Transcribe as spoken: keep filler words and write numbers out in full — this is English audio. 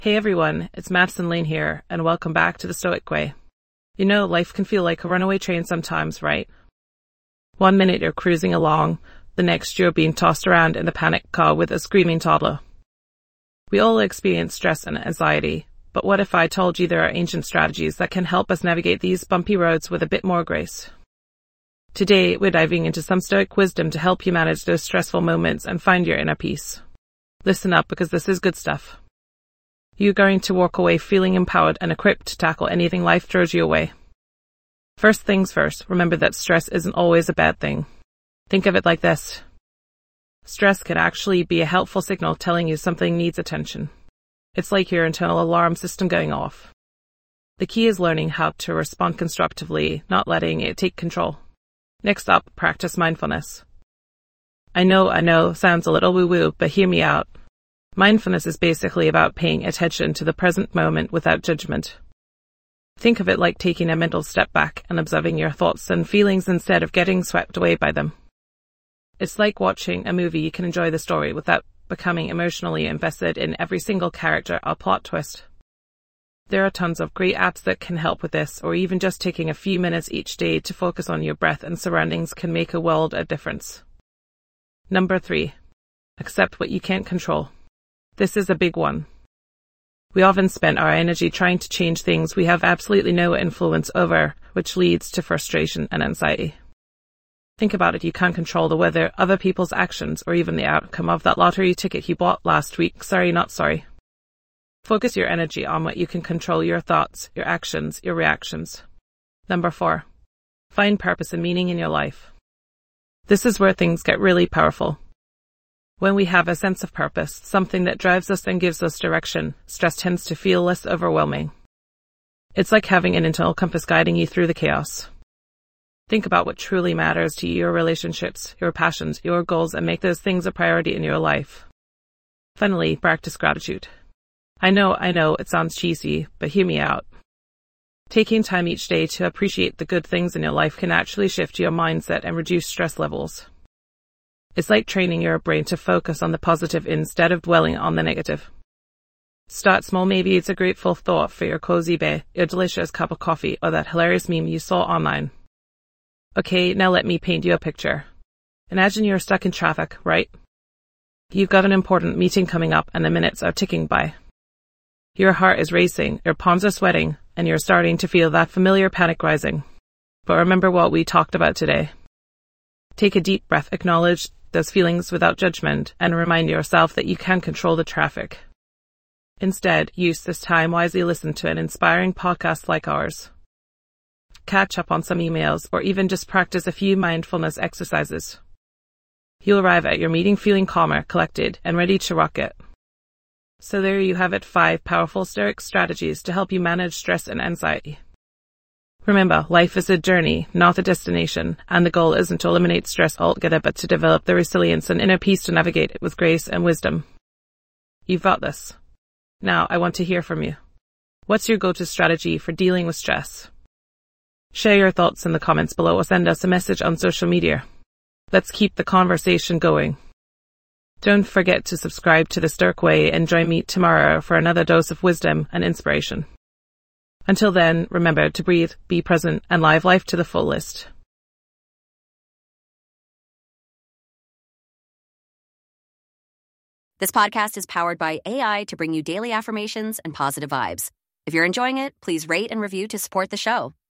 Hey everyone, it's Madison Lane here, and welcome back to The Stoic Way. You know, life can feel like a runaway train sometimes, right? One minute you're cruising along, the next you're being tossed around in a panic car with a screaming toddler. We all experience stress and anxiety, but what if I told you there are ancient strategies that can help us navigate these bumpy roads with a bit more grace? Today, we're diving into some Stoic wisdom to help you manage those stressful moments and find your inner peace. Listen up, because this is good stuff. You're going to walk away feeling empowered and equipped to tackle anything life throws you away. First things first, remember that stress isn't always a bad thing. Think of it like this. Stress can actually be a helpful signal telling you something needs attention. It's like your internal alarm system going off. The key is learning how to respond constructively, not letting it take control. Next up, practice mindfulness. I know, I know, sounds a little woo-woo, but hear me out. Mindfulness is basically about paying attention to the present moment without judgment. Think of it like taking a mental step back and observing your thoughts and feelings instead of getting swept away by them. It's like watching a movie. You can enjoy the story without becoming emotionally invested in every single character or plot twist. There are tons of great apps that can help with this, or even just taking a few minutes each day to focus on your breath and surroundings can make a world of difference. Number three, accept what you can't control. This is a big one. We often spend our energy trying to change things we have absolutely no influence over, which leads to frustration and anxiety. Think about it, you can't control the weather, other people's actions, or even the outcome of that lottery ticket you bought last week. Sorry, not sorry. Focus your energy on what you can control: your thoughts, your actions, your reactions. Number four, find purpose and meaning in your life. This is where things get really powerful. When we have a sense of purpose, something that drives us and gives us direction, stress tends to feel less overwhelming. It's like having an internal compass guiding you through the chaos. Think about what truly matters to you, your relationships, your passions, your goals, and make those things a priority in your life. Finally, practice gratitude. I know, I know, it sounds cheesy, but hear me out. Taking time each day to appreciate the good things in your life can actually shift your mindset and reduce stress levels. It's like training your brain to focus on the positive instead of dwelling on the negative. Start small. Maybe it's a grateful thought for your cozy bed, your delicious cup of coffee, or that hilarious meme you saw online. Okay, now let me paint you a picture. Imagine you're stuck in traffic, right? You've got an important meeting coming up and the minutes are ticking by. Your heart is racing, your palms are sweating, and you're starting to feel that familiar panic rising. But remember what we talked about today. Take a deep breath, acknowledge those feelings without judgment, and remind yourself that you can control the traffic. Instead, use this time wisely. Listen to an inspiring podcast like ours. Catch up on some emails, or even just practice a few mindfulness exercises. You'll arrive at your meeting feeling calmer, collected, and ready to rock it. So there you have it, five powerful Stoic strategies to help you manage stress and anxiety. Remember, life is a journey, not a destination, and the goal isn't to eliminate stress altogether, but to develop the resilience and inner peace to navigate it with grace and wisdom. You've got this. Now, I want to hear from you. What's your go-to strategy for dealing with stress? Share your thoughts in the comments below or send us a message on social media. Let's keep the conversation going. Don't forget to subscribe to The Stoic Way and join me tomorrow for another dose of wisdom and inspiration. Until then, remember to breathe, be present, and live life to the fullest. This podcast is powered by A I to bring you daily affirmations and positive vibes. If you're enjoying it, please rate and review to support the show.